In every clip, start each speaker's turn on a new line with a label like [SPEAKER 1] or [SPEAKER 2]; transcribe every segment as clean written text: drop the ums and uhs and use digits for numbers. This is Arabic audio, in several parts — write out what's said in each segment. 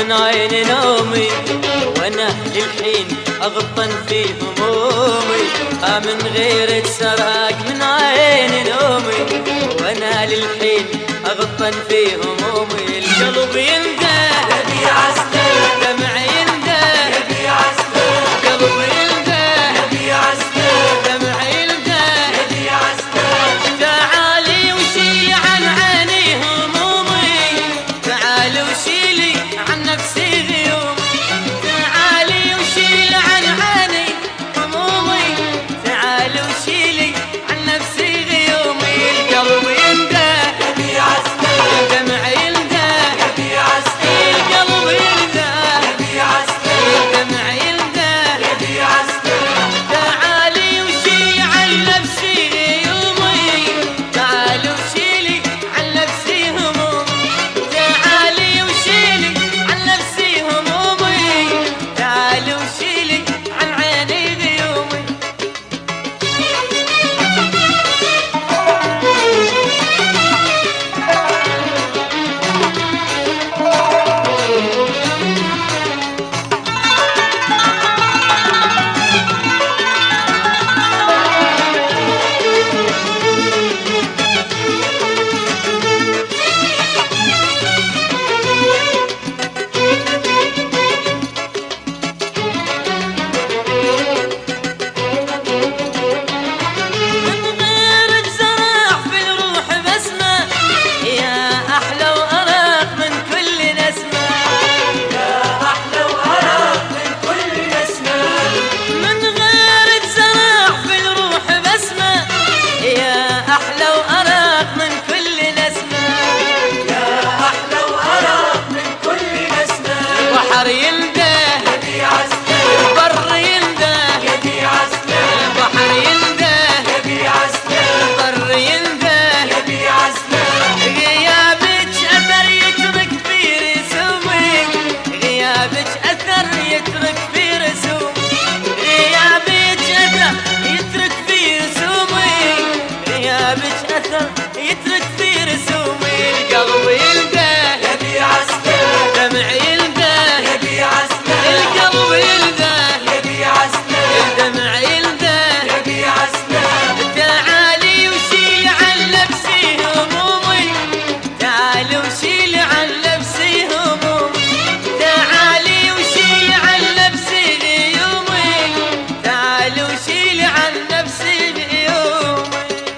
[SPEAKER 1] من عين نومي، وانا للحين اغطن في همومي. من غيرك سرق من عين نومي، وانا للحين اغطن في همومي. القلب ينده
[SPEAKER 2] يبي عسكر،
[SPEAKER 1] دمع ينده
[SPEAKER 2] يبي عسكر،
[SPEAKER 1] قلب ينده
[SPEAKER 2] يبي عسكر،
[SPEAKER 1] دمع ينده
[SPEAKER 2] يبي عسكر.
[SPEAKER 1] تعالي وشيلي عن عيني همومي، تعالي وشيلي عن نفسي غيومي. تعالي وشيلي عن عيني همومي، تعالي وشيلي عن نفسي غيومي. القلب ينده
[SPEAKER 2] يبي عسكر،
[SPEAKER 1] دمع ينده
[SPEAKER 2] يبي عسكر،
[SPEAKER 1] القلب ينده
[SPEAKER 2] يبي عسكر،
[SPEAKER 1] دمع ينده
[SPEAKER 2] يبي عسكر.
[SPEAKER 1] تعالي وشيلي عن نفسي غيومي، تعالي وشيلي عن نفسي همومي. تعالي وشيلي عن نفسي همومي، تعالي وشيلي عن عيني غيومي. من غيرك زرع في الروح بسمة، يا أحلى وأرق من كل نسمة.
[SPEAKER 2] يا أحلى وأرق من كل نسمة.
[SPEAKER 1] من غيرك زرع في الروح بسمة، يا أحلى وأرق من كل نسمة.
[SPEAKER 2] يا أحلى وأرق من كل نسمة.
[SPEAKER 1] البحر ينده
[SPEAKER 2] يبي عسكر،
[SPEAKER 1] البر ينده
[SPEAKER 2] يبي عسكر،
[SPEAKER 1] البحر ينده
[SPEAKER 2] يبي عسكر،
[SPEAKER 1] البر ينده
[SPEAKER 2] يبي عسكر.
[SPEAKER 1] غيابك أثر يترك في رسومي، غيابك أثر يترك في رسومي. غيابك أثر يترك في رسومي، غيابك أثر يترك في رسومي. القلب ينده
[SPEAKER 2] يبي عسكر،
[SPEAKER 1] دمع ينده
[SPEAKER 2] يبي عسكر،
[SPEAKER 1] القلب ينده
[SPEAKER 2] يبي عسكر،
[SPEAKER 1] الدمع ينده
[SPEAKER 2] يبي عسكر.
[SPEAKER 1] تعالي وشيلي عن نفسي همومي، تعالي وشيلي عن نفسي همومي. تعالي وشيلي عن نفسي غيومي، تعالي وشيلي عن نفسي غيومي.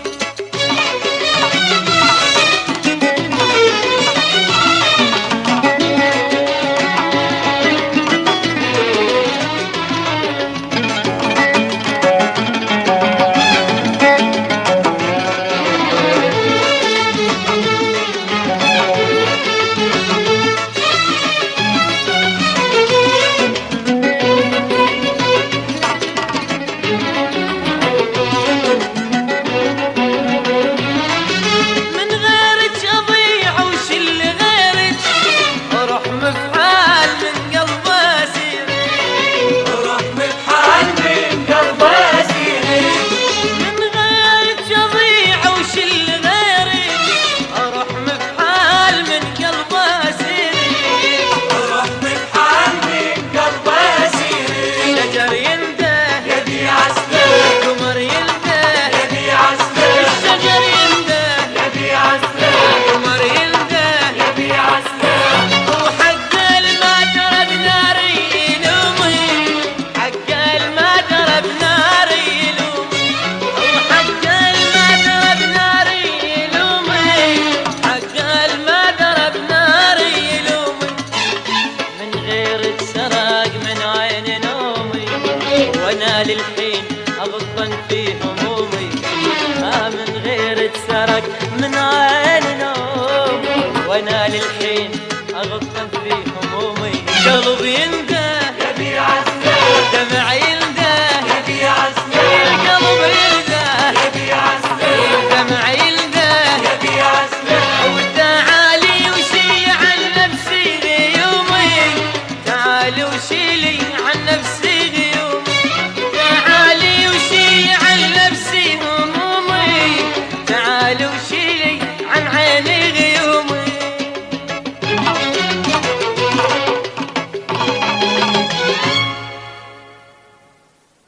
[SPEAKER 1] من غيرك أضيع وش اللي غيرك، أروح مفعال من قلب أسير.
[SPEAKER 2] روح بحال من قلب أسيري.
[SPEAKER 1] من غيرك أضيع وش اللي غيرك، أروح مفعال من قلب أسير.
[SPEAKER 2] روح بحال من قلب أسيري.
[SPEAKER 1] شجر ينده
[SPEAKER 2] يبي عسكر،
[SPEAKER 1] قمر ينده
[SPEAKER 2] يبي عسكر،
[SPEAKER 1] الشجر ينده
[SPEAKER 2] يبي عسكر،
[SPEAKER 1] قمر ينده
[SPEAKER 2] يبي عسكر.
[SPEAKER 1] وحق المادر بناري يلومي، حق المادر بناري يلومي. وحق المادر بناري يلومي، حق المادر بناري يلومي. من غيرك سرق من عين نومي، وانا للحين اغطن في همومي. من غيرك سرق